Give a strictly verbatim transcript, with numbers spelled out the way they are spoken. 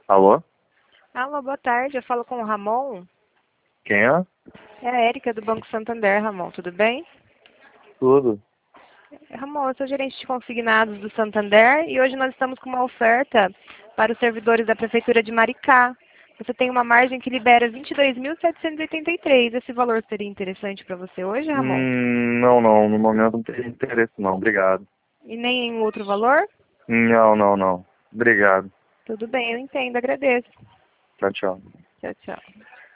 Alô? Alô, boa tarde. Eu falo com o Ramon. Quem é? É a Érica do Banco Santander, Ramon. Tudo bem? Tudo. Ramon, eu sou gerente de consignados do Santander e hoje nós estamos com uma oferta para os servidores da Prefeitura de Maricá. Você tem uma margem que libera vinte e dois mil setecentos e oitenta e três. Esse valor seria interessante para você hoje, Ramon? Hum, não, não. No momento não tem interesse, não. Obrigado. E nem em outro valor? Não, não, não. Obrigado. Tudo bem, eu entendo. Agradeço. Tchau, tchau. Tchau, tchau.